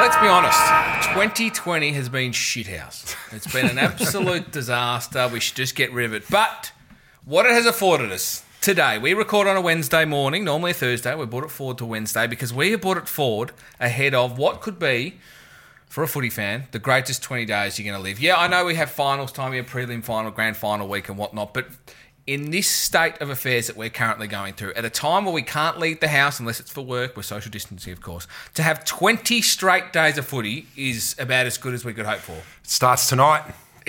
Let's be honest, 2020 has been shithouse. It's been an absolute disaster. We should just get rid of it. But what it has afforded us today, we record on a Wednesday morning, normally a Thursday. We brought it forward to Wednesday because we have brought it forward ahead of what could be, for a footy fan, the greatest 20 days you're going to live. Yeah, I know we have finals time, we have prelim final, grand final week and whatnot, but in this state of affairs that we're currently going through, at a time where we can't leave the house unless it's for work, we're social distancing, of course, to have 20 straight days of footy is about as good as we could hope for. It starts tonight.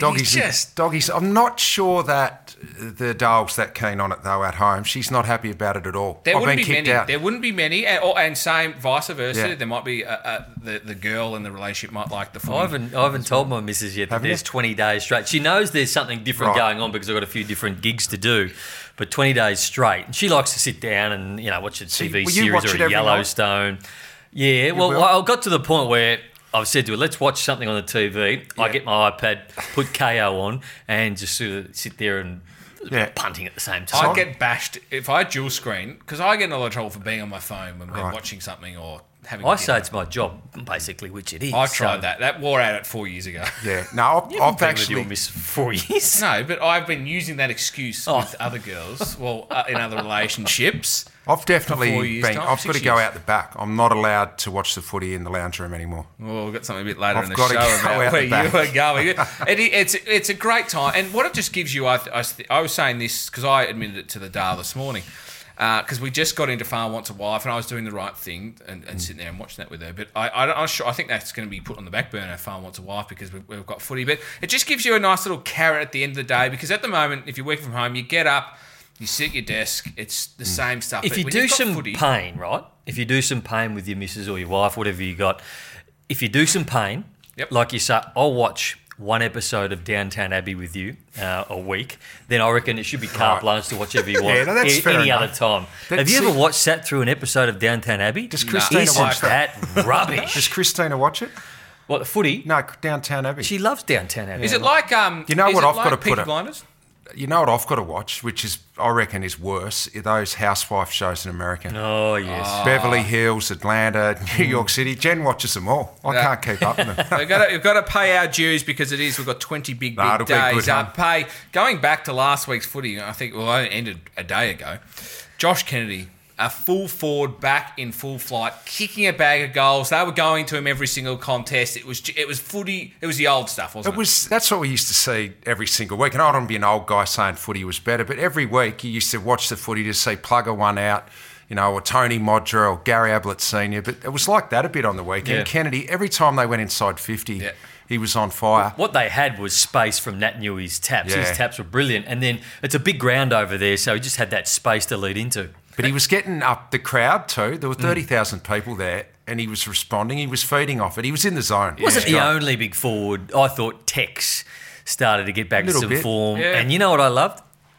Doggies. I'm not sure that the Dole's that keen on it, though, at home. She's not happy about it at all. There wouldn't be many, and same vice versa. Yeah. There might be the girl in the relationship might like the footy. I haven't told my missus yet that there's 20 days straight. She knows there's something different going on because I've got a few different gigs to do, but 20 days straight. And she likes to sit down and watch a TV series or a Yellowstone. Night? Yeah, I got to the point where I've said to her, let's watch something on the TV. Yeah. I get my iPad, put KO on, and just sort of sit there and punting at the same time. I get bashed if I dual screen, because I get in a lot of trouble for being on my phone when we're watching something or having. I say it's my job, basically, which it is. I tried that. That wore out 4 years ago. Yeah, no, I've actually been with your miss 4 years. No, but I've been using that excuse with other girls, in other relationships. I've definitely been. I've got to go out the back. I'm not allowed to watch the footy in the lounge room anymore. Well, we've got something a bit later in the show about where you were going. It's a great time, and what it just gives you. I was saying this because I admitted it to the Dar this morning. Because we just got into Farm Wants a Wife, and I was doing the right thing and sitting there and watching that with her. But I think that's going to be put on the back burner, Farm Wants a Wife, because we've got footy. But it just gives you a nice little carrot at the end of the day, because at the moment, if you're working from home, you get up, you sit at your desk, it's the same stuff. If you do some pain, right? If you do some pain with your missus or your wife, whatever you got, if you do some pain, like you say, I'll watch one episode of Downton Abbey with you a week, then I reckon it should be carte blanche to watch whatever you want any other time. Have you ever sat through an episode of Downton Abbey? Does Christina watch that? Rubbish. Does Christina watch it? What, the footy? No, Downton Abbey. She loves Downton Abbey. Is it like you know what I've got to put Peaky Blinders? You know what I've got to watch, which is, I reckon, is worse, those housewife shows in America. Oh, yes. Beverly Hills, Atlanta, New York City. Jen watches them all. I can't keep up with them. We've got to pay our dues because we've got 20 big days. Going back to last week's footy, I think, it ended a day ago. Josh Kennedy, a full forward, back in full flight, kicking a bag of goals. They were going to him every single contest. It was footy. It was the old stuff, wasn't it? That's what we used to see every single week. And I don't want to be an old guy saying footy was better, but every week you used to watch the footy to see Plugger one out, or Tony Modra or Gary Ablett Senior. But it was like that a bit on the weekend. Yeah. Kennedy, every time they went inside 50, he was on fire. What they had was space from Nat Newey's taps. Yeah. His taps were brilliant. And then it's a big ground over there, so he just had that space to lead into. But he was getting up the crowd too. There were 30,000 people there, and he was responding. He was feeding off it. He was in the zone. Wasn't the only big forward. I thought Tex started to get back to some form. Yeah. And you know what I loved?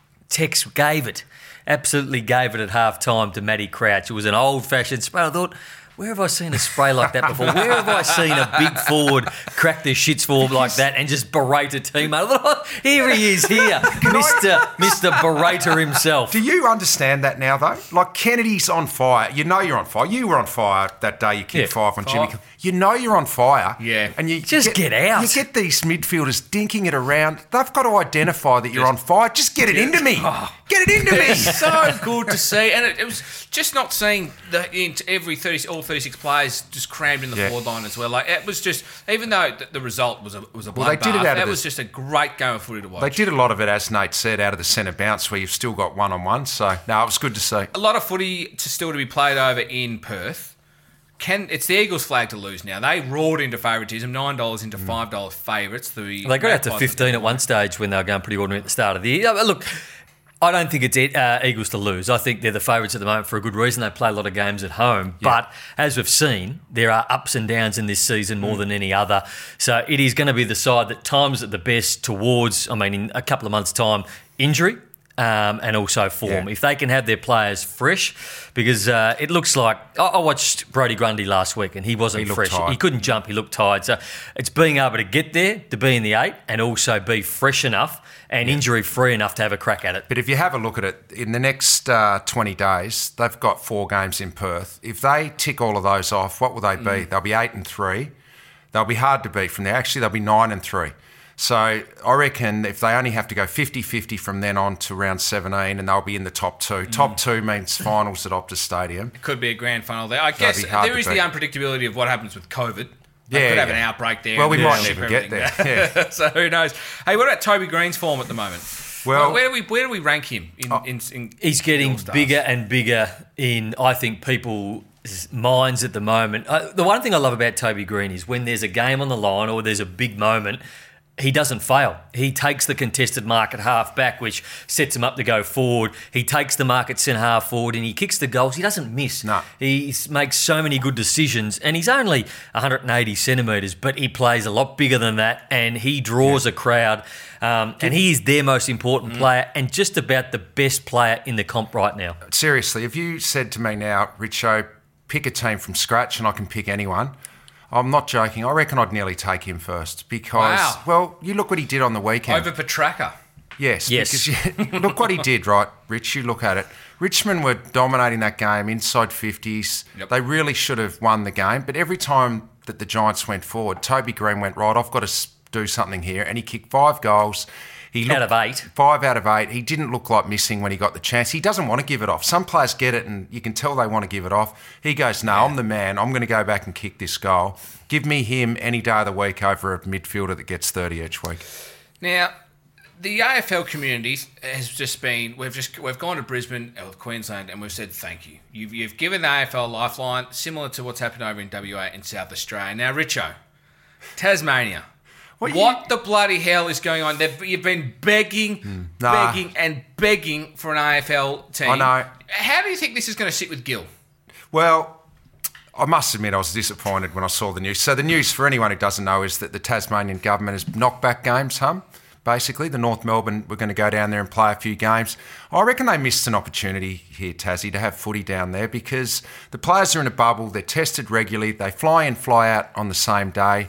Tex absolutely gave it at half-time to Matty Crouch. It was an old-fashioned spray. I thought, where have I seen a spray like that before? Where have I seen a big forward crack their shits forward like that and just berate a teammate? I thought, here he is here, Mr. Berater himself. Do you understand that now, though? Like, Kennedy's on fire. You know you're on fire. You were on fire that day you kicked 5 on Jimmy. You know you're on fire. Yeah. And you get out. You get these midfielders dinking it around. They've got to identify that you're on fire. Just get it into me. Get it into me. It's so good to see. And it was just not seeing all 36 players just crammed in the forward line as well. Like, it was just, even though the result was a bloodbath, that was just a great game of footy to watch. They did a lot of it, as Nate said, out of the centre bounce where you've still got one-on-one. So, no, it was good to see. A lot of footy still to be played over in Perth. It's the Eagles' flag to lose now. They roared into favouritism, $9 into $5 favourites. They got out to 15 at one stage when they were going pretty ordinary at the start of the year. Look, I don't think it's Eagles to lose. I think they're the favourites at the moment for a good reason. They play a lot of games at home. Yeah. But as we've seen, there are ups and downs in this season more than any other. So it is going to be the side that times at the best towards, in a couple of months' time, injury. And also form. If they can have their players fresh, because it looks like I watched Brodie Grundy last week and he wasn't fresh. Tired. He couldn't jump. He looked tired. So it's being able to get there, to be in the 8, and also be fresh enough and injury-free enough to have a crack at it. But if you have a look at it, in the next 20 days, they've got 4 games in Perth. If they tick all of those off, what will they be? They'll be 8 and 3. They'll be hard to beat from there. Actually, they'll be 9-3. So I reckon if they only have to go 50-50 from then on to round 17, and they'll be in the top two. Top two means finals at Optus Stadium. It could be a grand final there. I guess there is the unpredictability of what happens with COVID. They could have an outbreak there. Well, we might never get there. Yeah. So who knows? Hey, what about Toby Green's form at the moment? Well, where do we rank him? He's getting bigger and bigger in, I think, people's minds at the moment. The one thing I love about Toby Green is when there's a game on the line or there's a big moment, he doesn't fail. He takes the contested mark at half back, which sets him up to go forward. He takes the mark at centre half forward and he kicks the goals. He doesn't miss. No. He makes so many good decisions, and he's only 180 centimetres, but he plays a lot bigger than that, and he draws a crowd. And he is their most important player and just about the best player in the comp right now. Seriously, if you said to me now, Richo, pick a team from scratch and I can pick anyone, I'm not joking. I reckon I'd nearly take him first because, well, you look what he did on the weekend. Over Petrarca. Yes. Because look what he did, right, Rich? You look at it. Richmond were dominating that game, inside 50s. Yep. They really should have won the game. But every time that the Giants went forward, Toby Green went, right, I've got to do something here. And he kicked 5 goals. Out of 8. 5 out of 8. He didn't look like missing when he got the chance. He doesn't want to give it off. Some players get it and you can tell they want to give it off. He goes, no, I'm the man. I'm going to go back and kick this goal. Give me him any day of the week over a midfielder that gets 30 each week. Now, the AFL community has just been, we've gone to Brisbane or Queensland and we've said thank you. You've given the AFL a lifeline, similar to what's happened over in WA and South Australia. Now, Richo, Tasmania. What the bloody hell is going on? You've been begging and begging for an AFL team. I know. How do you think this is going to sit with Gill? Well, I must admit I was disappointed when I saw the news. So the news, for anyone who doesn't know, is that the Tasmanian government has knocked back games, basically. The North Melbourne were going to go down there and play a few games. I reckon they missed an opportunity here, Tassie, to have footy down there because the players are in a bubble. They're tested regularly. They fly in, fly out on the same day.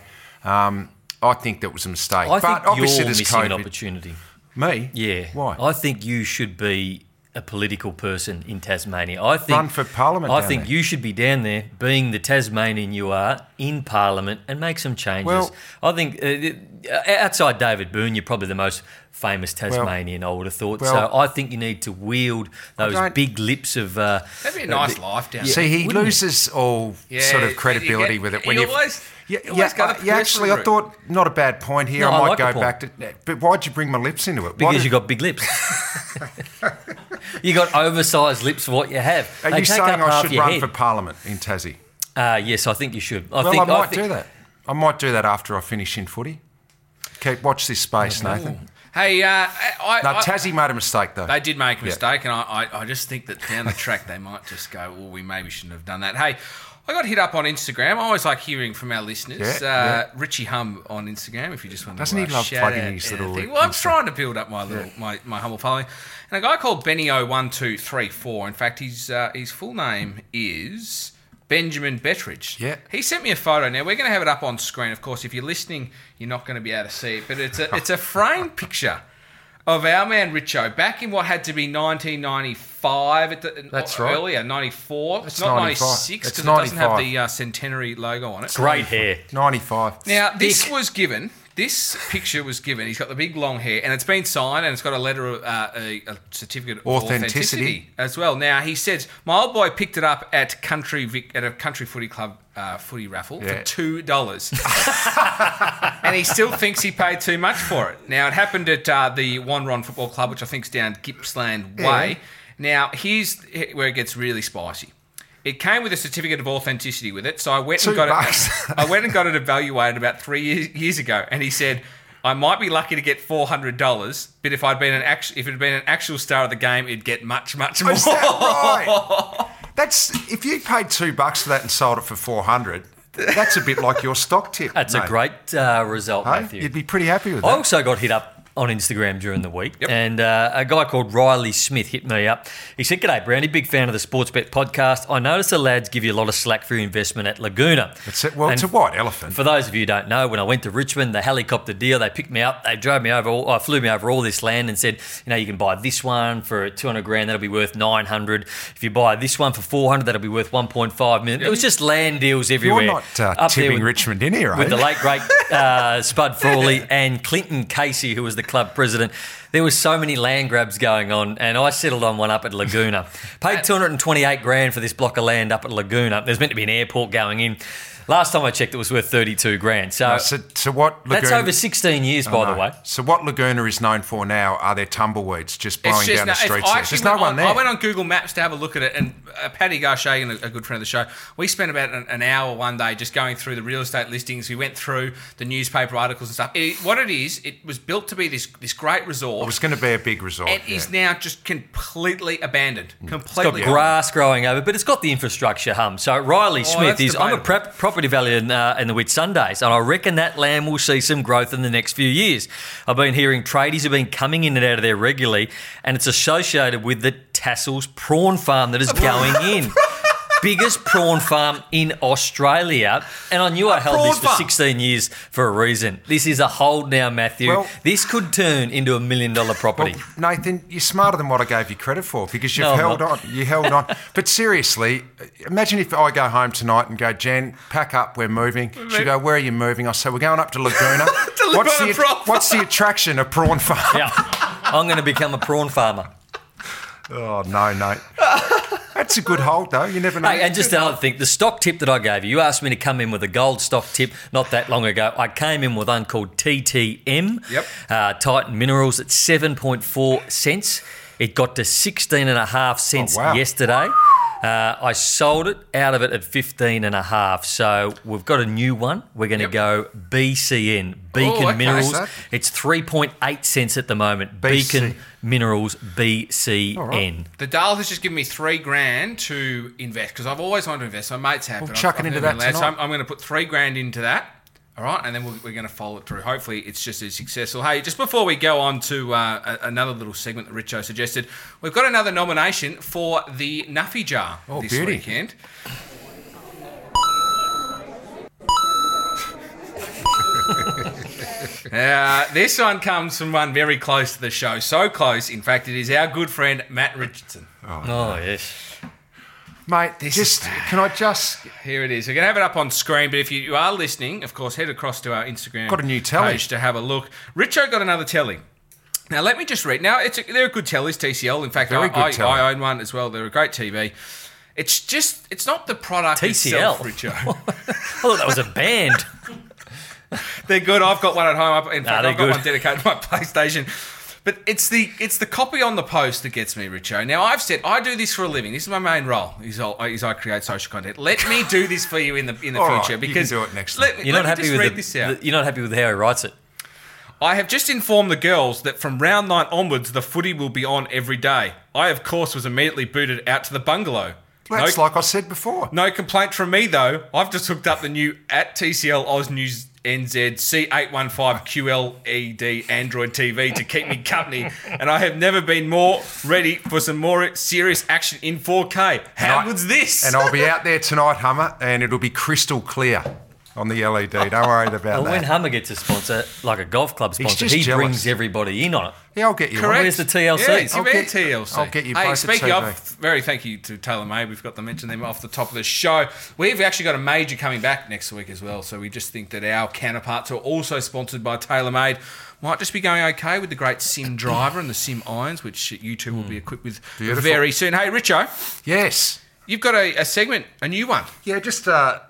I think that was a mistake. I think obviously you're there's missing COVID. an opportunity. Me? Yeah. Why? I think you should be a political person in Tasmania. I think run for Parliament. I think you should be down there, being the Tasmanian you are, in Parliament, and make some changes. Well, I think outside David Boone, you're probably the most famous Tasmanian, I would have thought. So I think you need to wield those big lips of... that'd be a nice life down there. See, he loses all sort of credibility with it. When you actually, I thought, not a bad point here. No, I might like go back to... But why'd you bring my lips into it? Because you got big lips. You got oversized lips for what you have. Are you saying I should run for Parliament in Tassie? Yes, I think you should. I might do that. I might do that after I finish in footy. Watch this space, Nathan. Hey, Tassie made a mistake, though. They did make a mistake, and I just think that down the track they might just go, well, we maybe shouldn't have done that. Hey, I got hit up on Instagram. I always like hearing from our listeners. Richie Hum on Instagram, if you just want to Doesn't he love plugging his little... Well, I'm trying to build up my humble following. And a guy called Benio1234, in fact, his full name is Benjamin Bettridge. Yeah. He sent me a photo. Now, we're going to have it up on screen. Of course, if you're listening, you're not going to be able to see it. But it's a framed picture of our man Richo back in what had to be 1995. That's right. Earlier, 94. It's not 96 because it doesn't have the centenary logo on it. Great hair. 95. Now, this picture was given. He's got the big long hair, and it's been signed, and it's got a letter of a certificate of authenticity as well. Now, he says, my old boy picked it up at a country footy club footy raffle for $2. And he still thinks he paid too much for it. Now, it happened at the Wanron Football Club, which I think is down Gippsland Way. Now, here's where it gets really spicy. It came with a certificate of authenticity with it, so I went and got it. I went and got it evaluated about 3 years ago, and he said, I might be lucky to get $400, but if it had been an actual star of the game, it'd get much, much more. Is that right? If you paid $2 for that and sold it for $400, that's a bit like your stock tip. That's a great result, Matthew. You'd be pretty happy with that. I also got hit up on Instagram during the week, and a guy called Riley Smith hit me up. He said, "G'day, Brownie, big fan of the Sportsbet podcast. I noticed the lads give you a lot of slack for your investment at Laguna." It's a white elephant. For those of you who don't know, when I went to Richmond, the helicopter deal, they picked me up, they drove me over, flew me over all this land and said, you can buy this one for 200 grand, that'll be worth 900. If you buy this one for 400, that'll be worth 1.5 million. It was just land deals everywhere. You're not tipping Richmond in here, with the late, great Spud Frawley and Clinton Casey, who was the club president. There was so many land grabs going on, and I settled on one up at Laguna. Paid 228 grand for this block of land up at Laguna. There's meant to be an airport going in. Last time I checked, it was worth 32 grand. So what Laguna, that's over 16 years, by the way. So what Laguna is known for now are their tumbleweeds just blowing down the streets. There's no one there. I went on Google Maps to have a look at it, and Paddy Garshagan, a good friend of the show, we spent about an hour one day just going through the real estate listings. We went through the newspaper articles and stuff. It was built to be this great resort. It was going to be a big resort. It is now just completely abandoned. It's got grass growing over, but it's got the infrastructure hum. So Riley Smith I'm a property value in the Whitsundays, and I reckon that land will see some growth in the next few years. I've been hearing tradies have been coming in and out of there regularly, and it's associated with the Tassels prawn farm that is going in. Biggest prawn farm in Australia, and I knew I held this for 16 years for a reason. This is a hold now, Matthew. Well, this could turn into $1 million property. Well, Nathan, you're smarter than what I gave you credit for because you've held on. You held on. But seriously, imagine if I go home tonight and go, Jen, pack up, we're moving. She'll go, where are you moving? I say, we're going up to Laguna. What's the attraction of prawn farm? Yeah, I'm going to become a prawn farmer. Oh, no. That's a good hold, though. You never know. Hey, and just another thing, the stock tip that I gave you asked me to come in with a gold stock tip not that long ago. I came in with one called TTM, Titan Minerals, at 7.4 cents. It got to 16.5 cents yesterday. I sold it out of it at 15.5. So we've got a new one. We're going to go BCN, Beacon Minerals. It's 3.8 cents at the moment. Beacon Minerals, BCN. Right. The Dale has just given me $3,000 to invest because I've always wanted to invest. My mates have. We'll chuck it into that tonight. So I'm going to put $3,000 into that. All right, and then we're going to follow it through. Hopefully, it's just as successful. Hey, just before we go on to another little segment that Richo suggested, we've got another nomination for the Nuffy Jar this weekend. This one comes from one very close to the show. So close, in fact, it is our good friend Matt Richardson. Oh yes. Mate, can I just... Here it is. We're going to have it up on screen, but if you are listening, of course, head across to our Instagram got a new telly page to have a look. Richo got another telly. Now, let me just read. Now, they're good tellies, TCL. In fact, I own one as well. They're a great TV. It's not the product TCL. itself, Richo. I thought that was a band. They're good. I've got one at home. In fact, I've got good. one dedicated to my PlayStation. But it's the copy on the post that gets me, Richo. Now, I've said I do this for a living. This is my main role. Is I create social content. Let me do this for you in the future right, because you can do it next time. You're not happy with how he writes it. I have just informed the girls that from round 9 onwards, the footy will be on every day. I, of course, was immediately booted out to the bungalow. That's like I said before. No complaint from me, though. I've just hooked up the new at TCL Oz News NZ C815 QLED Android TV to keep me company, and I have never been more ready for some more serious action in 4K. How good's this? And I'll be out there tonight, Hummer, and it'll be crystal clear on the LED. Don't worry about that. When Hummer gets a sponsor, like a golf club sponsor, he brings everybody in on it. Yeah, I'll get you. Correct. Where's the TLCs? Yeah, TLC. I'll get you both. Hey, speaking of, very thank you to TaylorMade. We've got to mention them off the top of the show. We've actually got a major coming back next week as well. So we just think that our counterparts are also sponsored by TaylorMade. Might just be going okay with the great Sim Driver and the Sim Irons, which you two will be equipped with very soon. Hey, Richo. Yes. You've got a segment, a new one. Yeah, just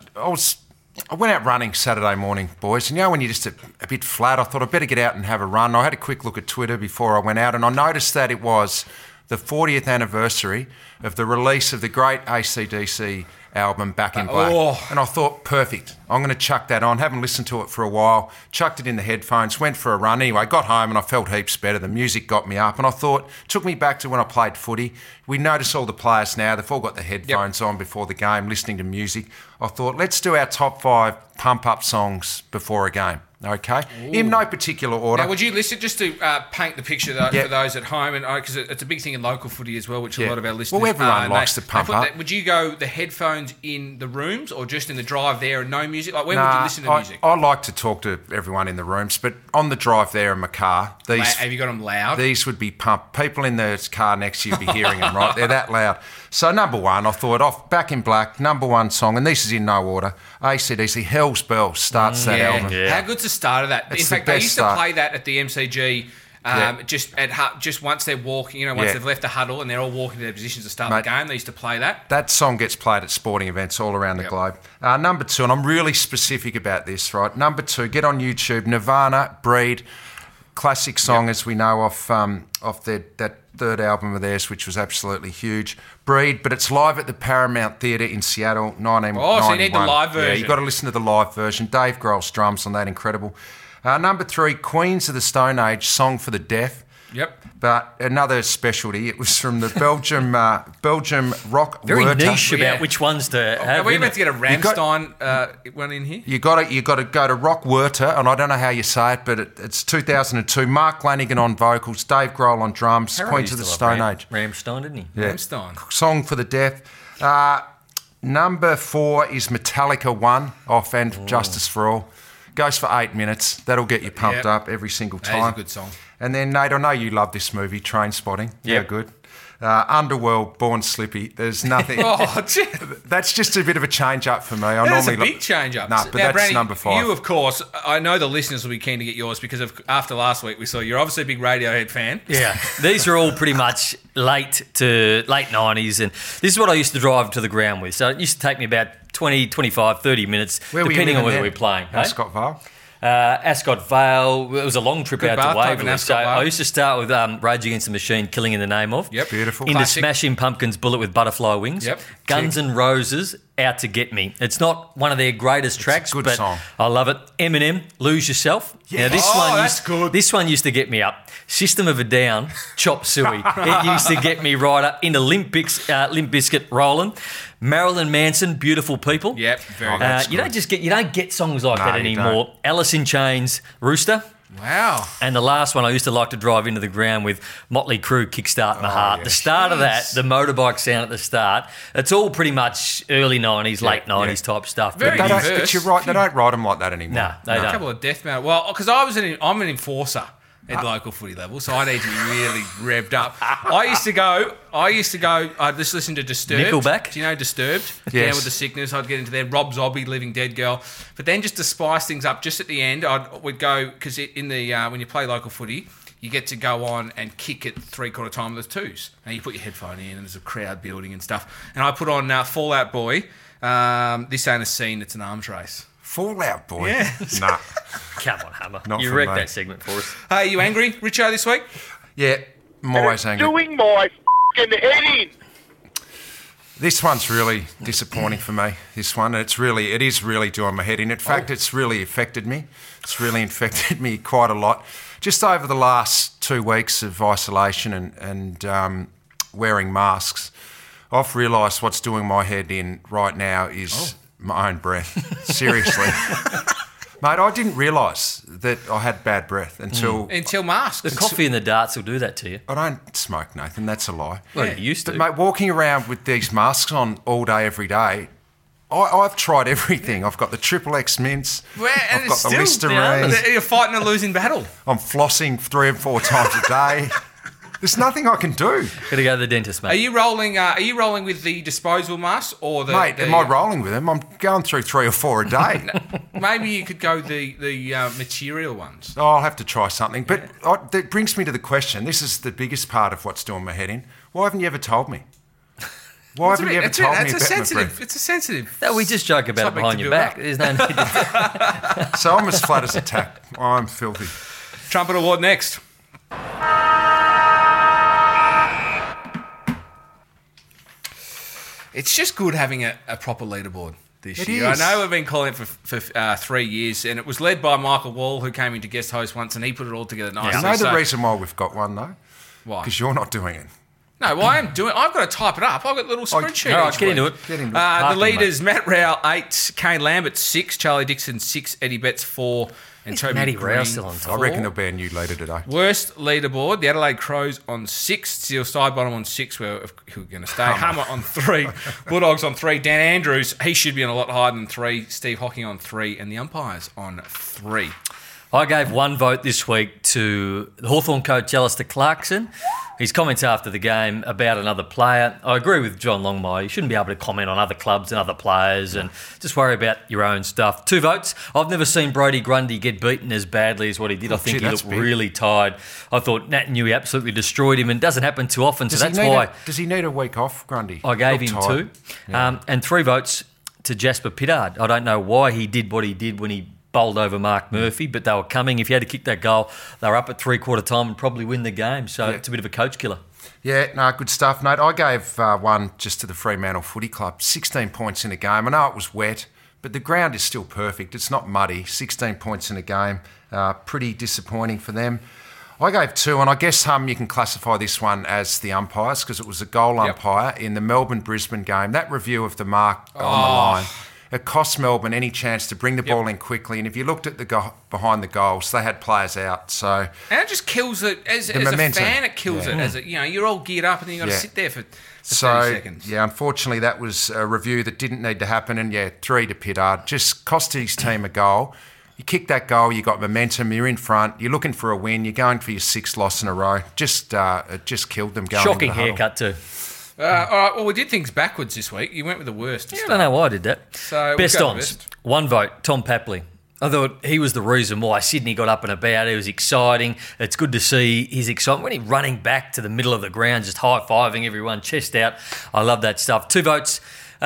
I went out running Saturday morning, boys, and when you're just a bit flat, I thought I'd better get out and have a run. I had a quick look at Twitter before I went out, and I noticed that it was the 40th anniversary of the release of the great AC/DC album Back in Black. And I thought, perfect, I'm going to chuck that on. Haven't listened to it for a while, chucked it in the headphones, went for a run. Anyway, got home and I felt heaps better. The music got me up, and I thought, took me back to when I played footy. We notice all the players now, they've all got the headphones on before the game, listening to music. I thought, let's do our top 5 pump-up songs before a game. Okay, in no particular order. Now, would you listen just to paint the picture for those at home, and because it's a big thing in local footy as well, which a lot of our listeners. Well, everyone likes to pump up. Would you go the headphones in the rooms, or just in the drive there and no music? Like, where would you listen to music? I like to talk to everyone in the rooms, but on the drive there in my car, Have you got them loud? These would be pumped. People in the car next to you would be hearing them, right? They're that loud. So number one, I thought Back in Black, number one song, and this is in no order. AC/DC, Hell's Bells starts that album. Yeah. How good's the start of that? It's in fact, the they best used start. to play that at the MCG. Just once they're walking, once they've left the huddle and they're all walking to their positions to start the game, they used to play that. That song gets played at sporting events all around the globe. Number two, and I'm really specific about this, right? Number two, get on YouTube, Nirvana, Breed, classic song as we know off that third album of theirs, which was absolutely huge. Breed, but it's live at the Paramount Theatre in Seattle, 1991. Oh, so you need the live version. Yeah, you've got to listen to the live version. Dave Grohl's drums on that, incredible. Number three, Queens of the Stone Age, Song for the Deaf. Yep. But another specialty, it was from the Belgium rock Very Werther. niche about which ones to have. Are we in about it. to get a Rammstein one in here? You got to go to Rock Werther, and I don't know how you say it, but it's 2002. Mark Lanigan on vocals, Dave Grohl on drums, Harry Queens used of the to love Stone Age. Rammstein, didn't he? Yeah. Rammstein. Song for the Deaf. Number four is Metallica 1 off And Justice for All. Goes for 8 minutes. That'll get you pumped up every single time. That is a good song. And then, Nate, I know you love this movie, Trainspotting. Yeah. How good. Underworld, Born Slippy. There's nothing. Gee. That's just a bit of a change up for me. That's a big change up. No, but Now, that's Brandy, number 5. You, of course, I know the listeners will be keen to get yours because after last week we saw you're obviously a big Radiohead fan. Yeah, these are all pretty much late 90s, and this is what I used to drive to the ground with. So it used to take me about 20, 25, 30 minutes, depending on whether we're playing. Ascot Vale. Ascot Vale. It was a long trip out to bathtub in Waverley. Ascot So Vale. I used to start with Rage Against the Machine, Killing in the Name of. Yep. Beautiful. Into Classic. Smashing Pumpkins, Bullet with Butterfly Wings. Yep. Guns N' Roses, Out to Get Me. It's not one of their greatest tracks, good but song. I love it. Eminem, Lose Yourself. Yes. Now, That's good. This one used to get me up. System of a Down, Chop Suey. It used to get me right up into Limp Bizkit, Rollin'. Marilyn Manson, Beautiful People. Yep, very that's good. You don't get songs like that you anymore. don't. Alice in Chains, Rooster. Wow. And the last one, I used to like to drive into the ground with Motley Crue, Kickstart My Heart. yeah. The start of that, Jeez. the motorbike sound at the start, it's all pretty much early 90s, late 90s type stuff. Very But diverse. you're right, they don't write them like that anymore. No, they A don't. couple of death metal. Well, because I'm an enforcer at local footy level, so I need to be really revved up. I used to go. I'd just listen to Disturbed. Nickelback? Do you know Disturbed? Yes. Down with the Sickness. I'd get into there. Rob Zombie, Living Dead Girl. But then just to spice things up, just at the end, we'd go because in the when you play local footy, you get to go on and kick it 3/4 time with the twos. And you put your headphone in, and there's a crowd building and stuff. And I put on Fallout Boy. This ain't a scene; it's an arms race. Fallout Boy. Yeah. Nah. Come on, Hammer. Not You for wrecked me. that segment for us. Hey, are you angry, Richo, this week? Yeah, I'm always angry. Doing my f***ing head in. This one's really disappointing for me. This one, it is really doing my head in. In fact, it's really affected me. It's really infected me quite a lot. Just over the last 2 weeks of isolation and wearing masks, I've realised what's doing my head in right now is my own breath. Seriously. Mate, I didn't realise that I had bad breath until... Until masks. The coffee and the darts will do that to you. I don't smoke, Nathan. That's a lie. Well, you used to. But, mate, walking around with these masks on all day, every day, I've tried everything. I've got the Triple X mints. I've got the Listerine. You're fighting a losing battle. I'm flossing 3 and 4 times a day. There's nothing I can do. Got to go to the dentist, mate. Are you rolling with the disposable masks or the? Mate, am I rolling with them? I'm going through 3 or 4 a day. Maybe you could go the material ones. Oh, I'll have to try something. But that brings me to the question. This is the biggest part of what's doing my head in. Why haven't you ever told me? Why haven't you ever told me about my breath? It's a sensitive. No, we just joke about it Something behind to your build back. up. There's no need to... So I'm as flat as a tack. I'm filthy. Trumpet Award next. It's just good having a proper leaderboard this It year. is. I know we've been calling it for 3 years, and it was led by Michael Wall, who came in to guest host once, and he put it all together nicely. You know the So- reason why we've got one, though? Why? Because you're not doing it. No, well, I've got to type it up. I've got a little spreadsheet. All right, each get week. into it. Get into it. The Parking, leaders, Matt Rowell, 8, Kane Lambert, 6, Charlie Dixon, 6, Eddie Betts, 4, and Toby Matty Green, Rowell still on top? I 4. reckon there'll be a new leader today. Worst leaderboard, the Adelaide Crows on 6, Steel Sidebottom on 6, who are going to stay, Hummer on 3, Bulldogs on 3, Dan Andrews, he should be on a lot higher than 3, Steve Hocking on 3, and the umpires on 3. I gave one vote this week to the Hawthorn coach Alistair Clarkson. His comments after the game about another player. I agree with John Longmire. You shouldn't be able to comment on other clubs and other players and just worry about your own stuff. 2 votes. I've never seen Brodie Grundy get beaten as badly as what he did. I think he looked really tired. I thought Nat Newey absolutely destroyed him, and it doesn't happen too often, so that's why Does he need a week off, Grundy? I gave him Looked tired. 2. And 3 votes to Jasper Pittard. I don't know why he did what he did when he bowled over Mark Murphy, but they were coming. If you had to kick that goal, they were up at 3/4 time and probably win the game. So it's a bit of a coach killer. Yeah, no, good stuff, Nate. I gave one just to the Fremantle Footy Club. 16 points in a game. I know it was wet, but the ground is still perfect. It's not muddy. 16 points in a game. Pretty disappointing for them. I gave 2, and I guess you can classify this one as the umpires because it was a goal umpire in the Melbourne-Brisbane game. That review of the mark on the line. It cost Melbourne any chance to bring the ball in quickly. And if you looked at the behind the goals, they had players out. So And it just kills it. As a momentum. fan, it kills it. As you're all geared up and then you've got to sit there for 30 seconds. Yeah, unfortunately, that was a review that didn't need to happen. And, 3 to Pittard. Just cost his team a goal. You kick that goal, you got momentum, you're in front, you're looking for a win, you're going for your 6th loss in a row. It just killed them going Shocking into the huddle. haircut too. All right, well, we did things backwards this week. You went with the worst. I don't know why I did that. So best we'll go ons. best. 1 vote, Tom Papley. I thought he was the reason why Sydney got up and about. It was exciting. It's good to see his excitement when he's running back to the middle of the ground, just high-fiving everyone, chest out. I love that stuff. 2 votes.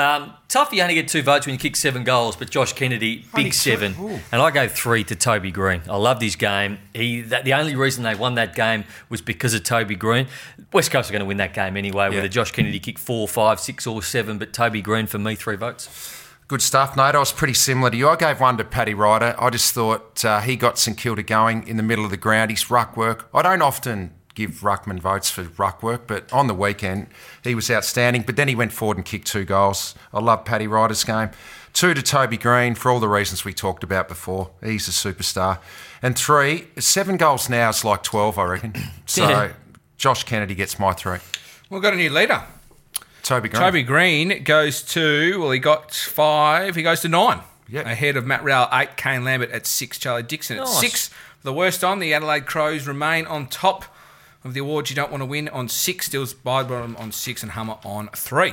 Tough you only get 2 votes when you kick 7 goals, but Josh Kennedy, big 7. And I gave 3 to Toby Green. I loved his game. The only reason they won that game was because of Toby Green. West Coast are going to win that game anyway, whether Josh Kennedy kicked 4, 5, 6 or 7, but Toby Green for me, 3 votes. Good stuff, Nate. I was pretty similar to you. I gave 1 to Paddy Ryder. I just thought he got St Kilda going in the middle of the ground. His ruck work. I don't often give ruckman votes for ruck work, but on the weekend he was outstanding. But then he went forward and kicked 2 goals. I love Paddy Ryder's game. 2 to Toby Green for all the reasons we talked about before. He's a superstar. And 3, 7 goals now is like 12, I reckon. So Josh Kennedy gets my 3. We've got a new leader. Toby Green. Toby Green goes to, he got 5, he goes to 9. Yep. Ahead of Matt Rowell, 8, Kane Lambert at 6, Charlie Dixon at 6. The worst on, the Adelaide Crows remain on top of the awards you don't want to win on 6, Stills Bydbottom on 6 and Hummer on 3.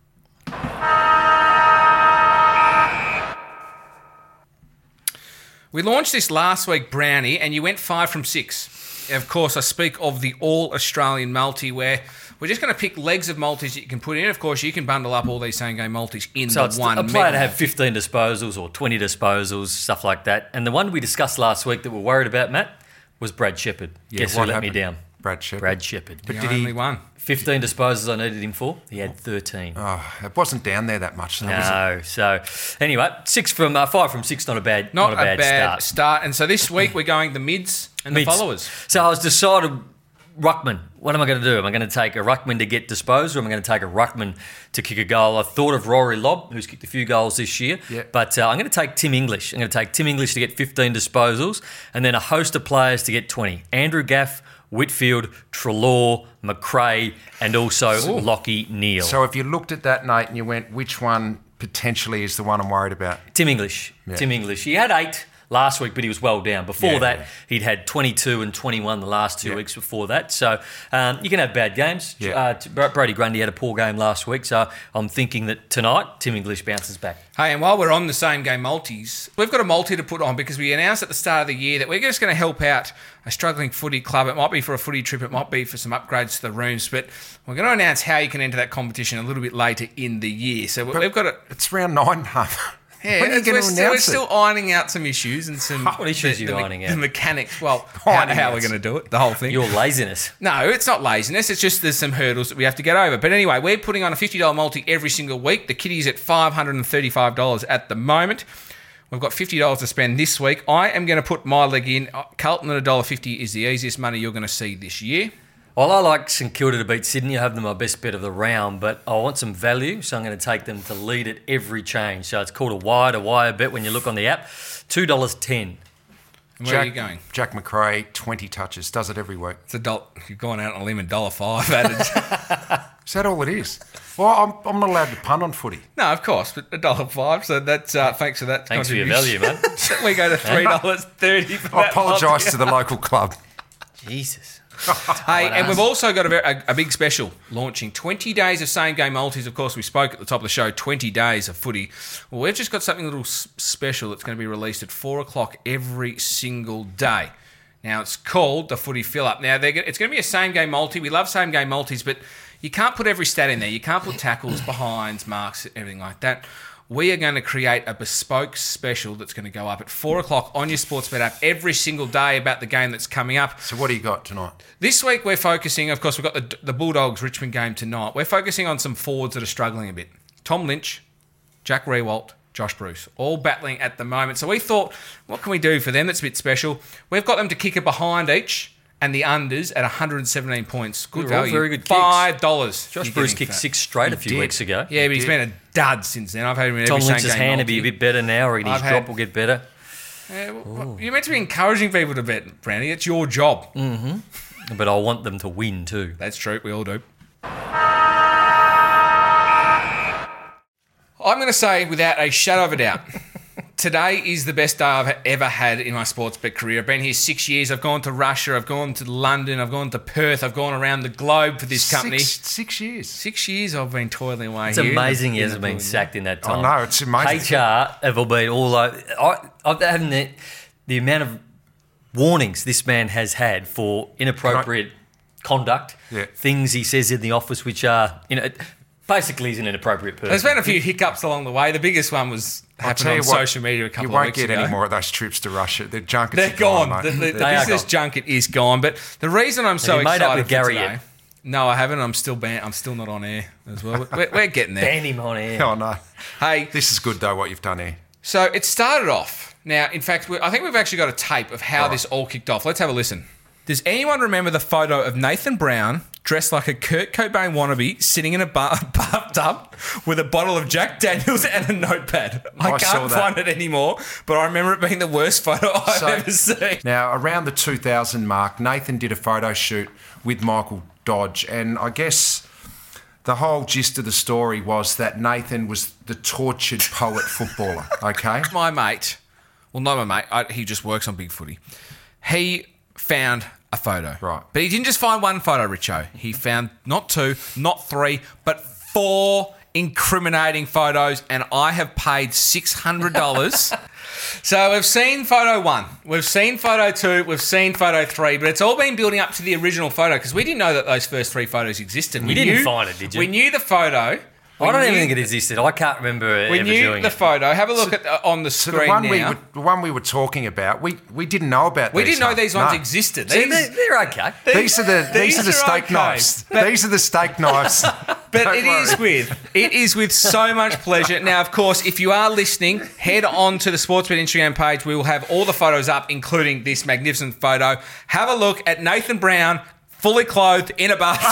We launched this last week, Brownie, and you went 5 from 6. Of course, I speak of the All-Australian multi, where we're just going to pick legs of multis that you can put in. Of course, you can bundle up all these same-game multis in So the it's one a player to mega have 15 disposals or 20 disposals, stuff like that. And the one we discussed last week that we're worried about, Matt, was Brad Shepherd. Guess who what let me happened? down? Brad Shepherd. Brad Shepherd. The did he- only one. 15 disposals I needed him for. He had 13. Oh, it wasn't down there that much, though, was it? No. So anyway, 5 from 6, not a bad start. And so this week we're going the mids and Mids. the followers. So I was decided, ruckman. What am I going to do? Am I going to take a ruckman to get disposed, or am I going to take a ruckman to kick a goal? I thought of Rory Lobb, who's kicked a few goals this year, but I'm going to take Tim English. I'm going to take Tim English to get 15 disposals, and then a host of players to get 20. Andrew Gaff, Whitfield, Treloar, McRae, and also Lockie Neal. So if you looked at that, Nate, and you went, which one potentially is the one I'm worried about? Tim English. Yeah. Tim English. He had 8 last week, but he was well down. Before that, he'd had 22 and 21 the last 2 weeks before that. So you can have bad games. Yeah. Brodie Grundy had a poor game last week, so I'm thinking that tonight Tim English bounces back. Hey, and while we're on the same game multis, we've got a multi to put on because we announced at the start of the year that we're just going to help out a struggling footy club. It might be for a footy trip, it might be for some upgrades to the rooms, but we're going to announce how you can enter that competition a little bit later in the year. So we've got it. It's round 9, Huff. Yeah, When are you going to announce we're it? still ironing out some issues and some... What issues are you ironing out? The mechanics. Well, how Ironing we're out. going to do it, the whole thing. Your laziness. No, it's not laziness. It's just there's some hurdles that we have to get over. But anyway, we're putting on a $50 multi every single week. The kitty's at $535 at the moment. We've got $50 to spend this week. I am going to put my leg in. Carlton at $1.50 is the easiest money you're going to see this year. Well, I like St Kilda to beat Sydney. I have them my best bet of the round, but I want some value, so I'm going to take them to lead at every change. So it's called a wire bet when you look on the app. $2.10. And where are you going? Jack McRae, 20 touches, does it every week. It's you've gone out on a limb and $1.05 added. Is that all it is? Well, I'm not allowed to punt on footy. No, of course, but $1.05. So that's thanks for that. Thanks for your value, mate. We go to $3.30. I apologise to the local club. Jesus. Hey, and we've also got a big special launching. 20 days of same-game multis. Of course, we spoke at the top of the show, 20 days of footy. Well, we've just got something a little special that's going to be released at 4 o'clock every single day. Now, it's called the Footy Fill-Up. Now, it's going to be a same-game multi. We love same-game multis, but you can't put every stat in there. You can't put tackles, behinds, marks, everything like that. We are going to create a bespoke special that's going to go up at 4 o'clock on your Sportsbet app every single day about the game that's coming up. So what do you got tonight? This week we're focusing, of course, we've got the Bulldogs Richmond game tonight. We're focusing on some forwards that are struggling a bit. Tom Lynch, Jack Riewoldt, Josh Bruce, all battling at the moment. So we thought, what can we do for them that's a bit special? We've got them to kick a behind each and the unders at 117 points. Good value. Very good kicks. $5. Josh Bruce kicked 6 straight a few weeks ago. Yeah, but he's been a dud since then. I've had him in Tom every Lynch's same game hand to be a bit better now, or his drop will get better. Yeah, well, you're meant to be encouraging people to bet, Brandy. It's your job. But I want them to win too. That's true. We all do. I'm going to say, without a shadow of a doubt, today is the best day I've ever had in my sports bet career. I've been here 6 years. I've gone to Russia. I've gone to London. I've gone to Perth. I've gone around the globe for this company. 6 years. 6 years I've been toiling away It's here. amazing he hasn't been sacked in that time. I know, it's amazing. HR have all been all over. I've had the amount of warnings this man has had for inappropriate conduct, things he says in the office which are, basically he's an inappropriate person. There's been a few hiccups along the way. The biggest one was happening on social media a couple of weeks ago. You won't get any more of those trips to Russia. The junkets They're are gone. mate. The business junket is gone. But the reason I'm so excited made up with Gary for today, yet? No, I haven't. I'm still not on air as well. We're getting there. Ban him on air. Oh, no. Hey, This is good, though, what you've done here. so it started off. Now, in fact, I think we've actually got a tape of how this all kicked off. Let's have a listen. Does anyone remember the photo of Nathan Brown dressed like a Kurt Cobain wannabe sitting in a bathtub with a bottle of Jack Daniels and a notepad? I saw can't that. find it anymore, but I remember it being the worst photo I've ever seen. Now, around the 2000 mark, Nathan did a photo shoot with Michael Dodge, and I guess the whole gist of the story was that Nathan was the tortured poet footballer, okay? My mate, well, not my mate, he just works on Big Footy. He found a photo. Right. But he didn't just find one photo, Richo. He found not 2, not 3, but 4 incriminating photos, and I have paid $600. So we've seen photo 1, we've seen photo 2, we've seen photo 3, but it's all been building up to the original photo because we didn't know that those first 3 photos existed. You didn't find it, did you? We knew the photo. I don't even think it existed. I can't remember We ever knew doing the it. photo. Have a look on the So screen now. the one we were talking about, we didn't know about We these. didn't know huh? these ones No. existed. See, These- they're okay. These are the steak okay. knives. But- These are the steak knives. But Don't worry. it is with so much pleasure. Now, of course, if you are listening, head on to the Sportsbet Instagram page. We will have all the photos up, including this magnificent photo. Have a look at Nathan Brown, fully clothed in a bathtub.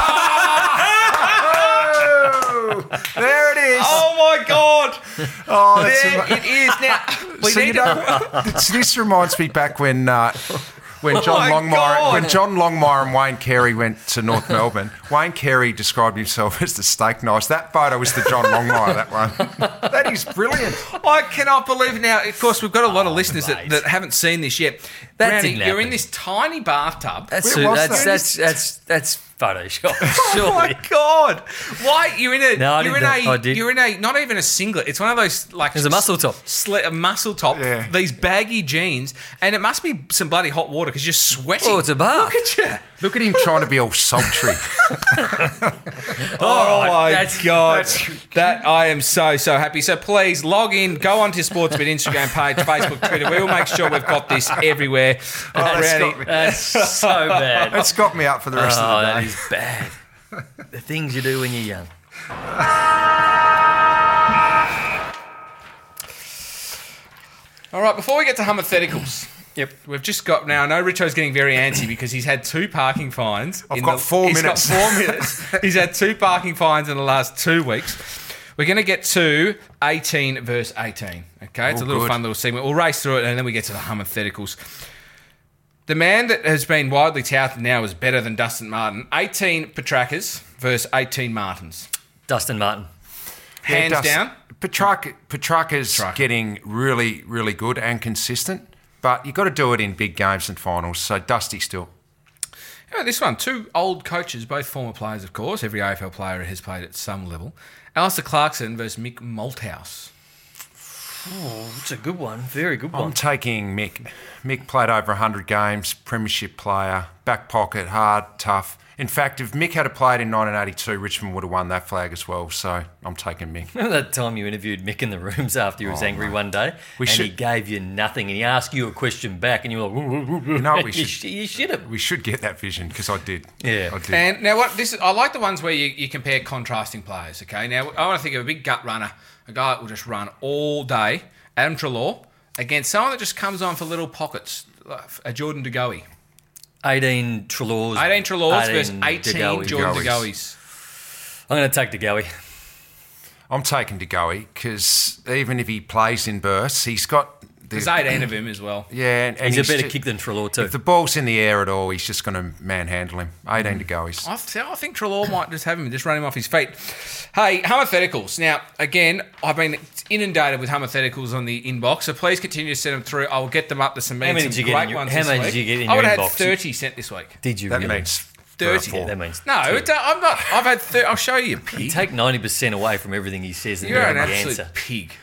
Oh, there it is. Oh my God! Oh, that's There it is. Now we So need you to. know, this reminds me back when John my Longmire, God. when John Longmire and Wayne Carey went to North Melbourne. Wayne Carey described himself as the steak knives. That photo was the John Longmire. That one. That is brilliant. I cannot believe now. Of course, we've got a lot of listeners that haven't seen this yet. That Brownie, didn't you're in happen. this tiny bathtub. That's Where was that's Photoshop. Oh my Surely. God! Why you're in a? No, I you're didn't. in a. I did. You're in a. Not even a singlet. It's one of those like. There's a muscle top. A muscle top. Yeah. These baggy jeans, and it must be some bloody hot water because you're sweating. Oh, it's a bath. Look at you. Look at him trying to be all sultry. Oh my that's- God! That I am so happy. So please log in, go onto Sportsbet Instagram page, Facebook, Twitter. We will make sure we've got this everywhere. that's Brownie, got me. That's so bad. That's got me up for the rest Oh, of the that day. is bad. The things you do when you're young. All right, before we get to hypotheticals, Yep. We've just got now. I know Richo's getting very antsy because he's had 2 parking fines. I've got 4 He's minutes. got 4 minutes. He's had 2 parking fines in the last 2 weeks. We're going to get to 18 verse 18. Okay, it's a little good. fun little segment. We'll race through it and then we get to the hypotheticals. The man that has been widely touted now is better than Dustin Martin. 18 Petrarcas versus 18 Martins. Dustin Martin. Hands down. Petrarca's getting really, really good and consistent, but you've got to do it in big games and finals. So Dusty still. How about this one? 2 old coaches, both former players, of course. Every AFL player has played at some level. Alistair Clarkson versus Mick Malthouse. Oh, it's a good one. Very good I'm one. taking Mick. Mick played over 100 games, premiership player, back pocket, hard, tough. In fact, if Mick had played in 1982, Richmond would have won that flag as well. So I'm taking Mick. Remember that time you interviewed Mick in the rooms after he was angry one day? We He should- gave you nothing and he asked you a question back and you were like, You know what we should- you should have. We should get that vision because I did. Yeah. I did. And now, I like the ones where you compare contrasting players. Okay, now I want to think of a big gut runner, a guy that will just run all day, Adam Treloar, against someone that just comes on for little pockets, like a Jordan De Goey. 18 Treloars. 18 Treloars versus 18 DeGoey. Jordan De DeGoeys. Goeys. I'm going to take DeGoey. I'm taking De Goey because even if he plays in bursts, he's got... There's 18 of him as well. Yeah, and He's a better ju- kick than Treloar too. If the ball's in the air at all, he's just going to manhandle him. 18 to go. I think Treloar might just have him, just run him off his feet. Hey, hypotheticals. Now, again, I've been inundated with hypotheticals on the inbox, so please continue to send them through. I will get them up. There's some, many some did you get great in your- ones how this many week. did you get in I would your have had inbox? 30 sent this week. Did you That really? means 30. Yeah, that means No, two. I'm not. I've had 30. I'll show you, you pig. Take 90% away from everything he says and You're you're an the absolute answer. pig.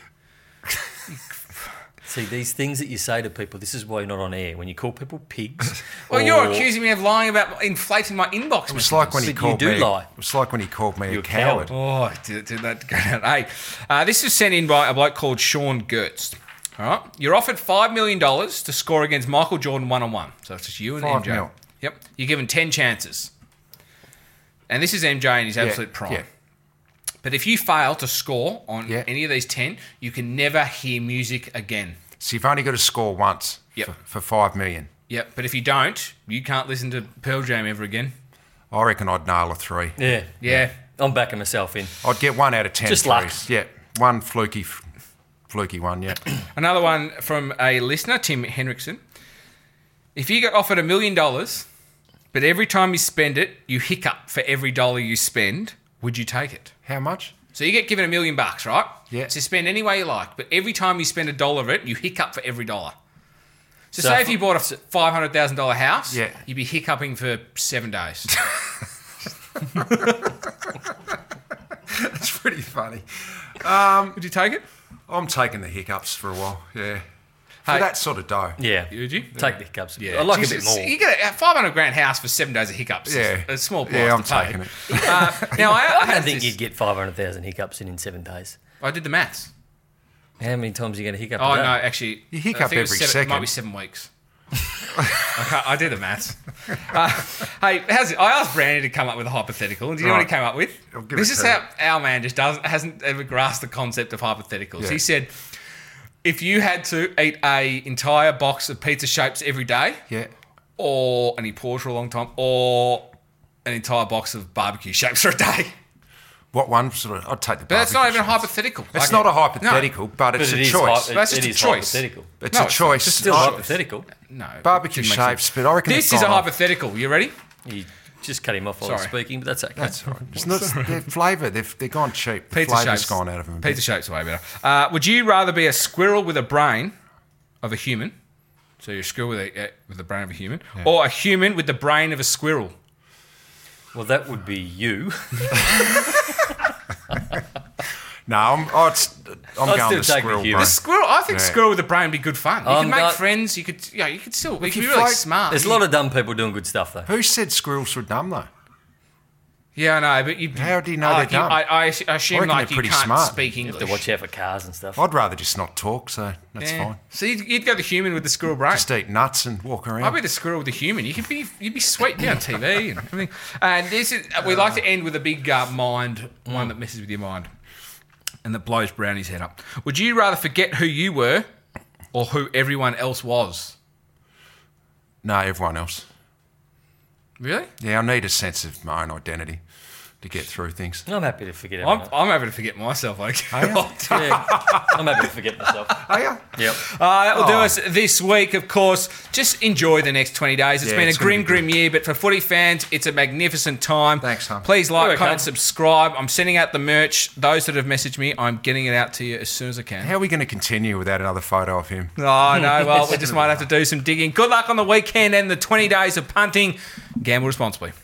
See, these things that you say to people, this is why you're not on air. When you call people pigs. Well, or- you're accusing me of lying about inflating my inbox. It was like when he But you called do me. lie. It was like when he called me You're a coward. Oh, did that go down? Hey, this is sent in by a bloke called Sean Gertz. All right, you're offered $5 million to score against Michael Jordan 1-on-1. So it's just you and 5 MJ. mil. Yep, you're given 10 chances, and this is MJ in his absolute prime. Yeah. But if you fail to score on Yeah. any of these 10, you can never hear music again. So you've only got to score once Yep. for 5 million. Yep, but if you don't, you can't listen to Pearl Jam ever again. I reckon I'd nail a 3. Yeah. Yeah. I'm backing myself in. I'd get 1 out of 10 Just threes. luck. Yeah, one fluky one, yeah. Another one from a listener, Tim Henriksen. If you got offered $1 million, but every time you spend it, you hiccup for every dollar you spend, would you take it? How much? So you get given $1 million, right? Yeah. So spend any way you like, but every time you spend $1 of it, you hiccup for every dollar. So, So say if you bought a $500,000 house, Yeah. you'd be hiccuping for 7 days. That's pretty funny. Would you take it? I'm taking the hiccups for a while, yeah. For Hey. that sort of dough. Yeah. Would you? Take the hiccups. Yeah. I like a Jesus, bit more. You get a $500,000 house for 7 days of hiccups. Yeah. It's a small price Yeah, I'm to pay. taking it. Now, I I had don't think this- you'd get 500,000 hiccups in 7 days. I did the maths. How many times are you going to hiccup? Oh, a day? no, actually. You hiccup I think it was every It might be second. 7 weeks. I did the maths. Hey, how's it? I asked Brandy to come up with a hypothetical, and do you know what he Right. came up with? I'll give This it is to how our man just hasn't ever grasped the concept of hypotheticals. Yeah. He said, if you had to eat a entire box of pizza shapes every day, Yeah. or and he paused for a long time, or an entire box of barbecue shapes for a day. What one? Sort of, I'd take the But that's not even a barbecue hypothetical. It's Like not it- a hypothetical, but But it's it a is choice. hy- That's it just a is choice. hypothetical. It's No, a it's choice. It's still I- hypothetical. No. Barbecue it didn't make shapes, sense. but I reckon This it's is a gone off. hypothetical. You ready? You just cut him off while I was Sorry. speaking, but that's okay. That's all right. It's not their flavour. They're gone cheap. The Pizza flavour's shapes. gone out of them. a bit. Pizza shapes are way better. Would you rather be a squirrel with a brain of a human? So you're a squirrel with the brain of a human, or a human with the brain of a squirrel? Well, that would be you. No, I'm going still the take the squirrel humour. brain. The squirrel. I think Yeah. squirrel with the brain would be good fun. You I'm could make not- friends. You could, you could still. You could be you really float- smart. There's a lot of dumb people doing good stuff, though. Who said squirrels were dumb though? Yeah, I know, but you. How do you know like, they're dumb? I assume reckon like they're you pretty can't smart. speak You English. have to watch out for cars and stuff. I'd rather just not talk, so that's Yeah. fine. So you'd go the human with the squirrel brain. Just eat nuts and walk around. I'd be the squirrel with the human. You'd be sweet, be on TV and everything. And this is we like to end with a big mind, one that messes with your mind, and that blows Brownie's head up. Would you rather forget who you were, or who everyone else was? No, everyone else. Really? Yeah, I need a sense of my own identity to get through things. I'm happy to forget everyone. I'm happy to forget myself. Yeah, I'm happy to forget myself. Oh, yeah? Yep. That will do us this week, of course. Just enjoy the next 20 days. It's Yeah, been it's a gonna be grim year, but for footy fans, it's a magnificent time. Thanks, Tom. Please You're like, okay. comment, subscribe. I'm sending out the merch. Those that have messaged me, I'm getting it out to you as soon as I can. How are we going to continue without another photo of him? Oh, no. Well, we just might have to do some digging. Good luck on the weekend and the 20 days of punting. Gamble responsibly.